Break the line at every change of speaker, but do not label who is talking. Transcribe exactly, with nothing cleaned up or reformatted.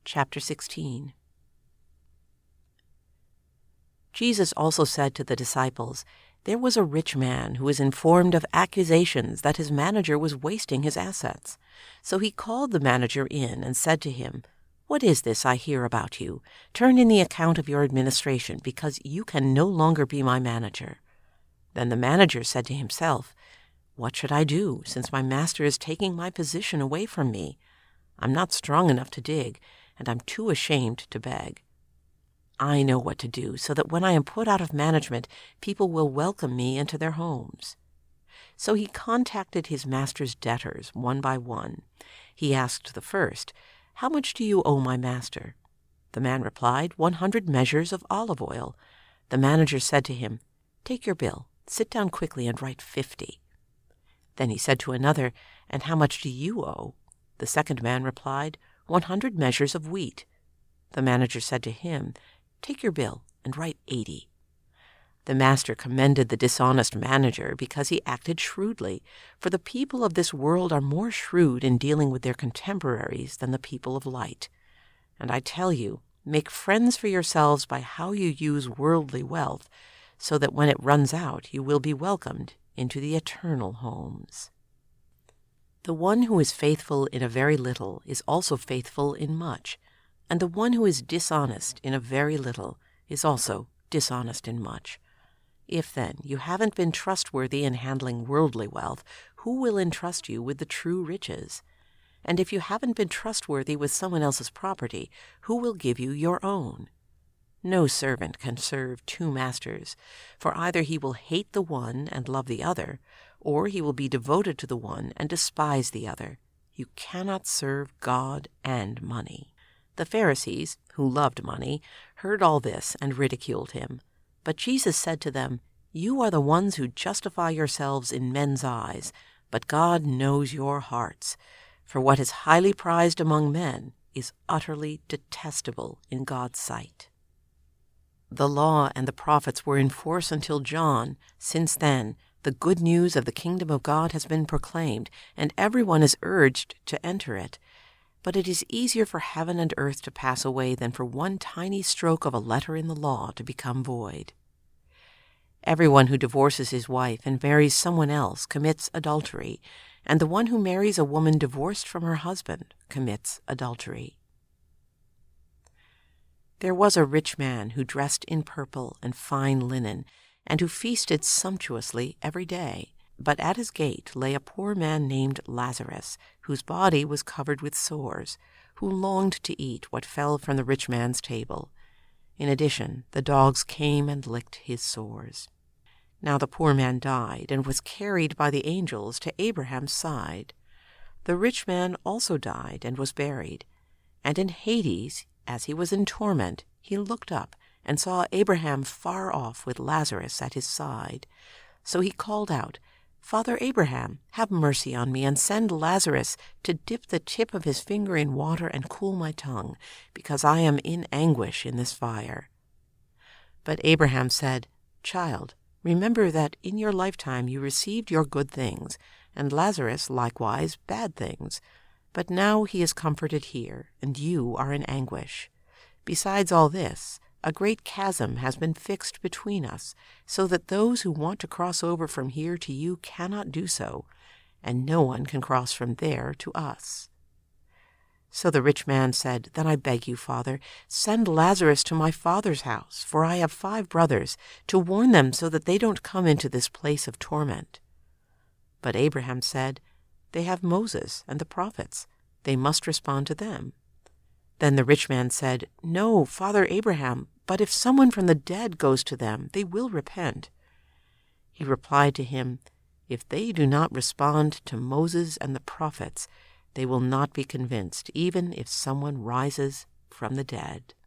Chapter sixteen. Jesus also said to the disciples, "There was a rich man who was informed of accusations that his manager was wasting his assets. So he called the manager in and said to him, 'What is this I hear about you? Turn in the account of your administration, because you can no longer be my manager.' Then the manager said to himself, 'What should I do, since my master is taking my position away from me? I'm not strong enough to dig, and I'm too ashamed to beg. I know what to do, so that when I am put out of management, people will welcome me into their homes.' So he contacted his master's debtors one by one. He asked the first, 'How much do you owe my master?' The man replied, one hundred measures of olive oil. The manager said to him, 'Take your bill, sit down quickly and write fifty.' Then he said to another, 'And how much do you owe?' The second man replied, one hundred measures of wheat.' The manager said to him, 'Take your bill and write eighty.' The master commended the dishonest manager because he acted shrewdly, for the people of this world are more shrewd in dealing with their contemporaries than the people of light. And I tell you, make friends for yourselves by how you use worldly wealth, so that when it runs out you will be welcomed into the eternal homes. The one who is faithful in a very little is also faithful in much, and the one who is dishonest in a very little is also dishonest in much. If, then, you haven't been trustworthy in handling worldly wealth, who will entrust you with the true riches? And if you haven't been trustworthy with someone else's property, who will give you your own? No servant can serve two masters, for either he will hate the one and love the other, or he will be devoted to the one and despise the other. You cannot serve God and money." The Pharisees, who loved money, heard all this and ridiculed him. But Jesus said to them, "You are the ones who justify yourselves in men's eyes, but God knows your hearts. For what is highly prized among men is utterly detestable in God's sight." The law and the prophets were in force until John. Since then, the good news of the kingdom of God has been proclaimed, and everyone is urged to enter it. But it is easier for heaven and earth to pass away than for one tiny stroke of a letter in the law to become void. Everyone who divorces his wife and marries someone else commits adultery, and the one who marries a woman divorced from her husband commits adultery. There was a rich man who dressed in purple and fine linen, and who feasted sumptuously every day. But at his gate lay a poor man named Lazarus, whose body was covered with sores, who longed to eat what fell from the rich man's table. In addition, the dogs came and licked his sores. Now the poor man died and was carried by the angels to Abraham's side. The rich man also died and was buried. And in Hades, as he was in torment, he looked up and saw Abraham far off with Lazarus at his side. So he called out, "Father Abraham, have mercy on me, and send Lazarus to dip the tip of his finger in water and cool my tongue, because I am in anguish in this fire." But Abraham said, "Child, remember that in your lifetime you received your good things, and Lazarus likewise bad things. But now he is comforted here, and you are in anguish. Besides all this, a great chasm has been fixed between us, so that those who want to cross over from here to you cannot do so, and no one can cross from there to us." So the rich man said, "Then I beg you, Father, send Lazarus to my father's house, for I have five brothers, to warn them so that they don't come into this place of torment." But Abraham said, "They have Moses and the prophets. They must respond to them." Then the rich man said, "No, Father Abraham, but if someone from the dead goes to them, they will repent." He replied to him, "If they do not respond to Moses and the prophets, they will not be convinced, even if someone rises from the dead."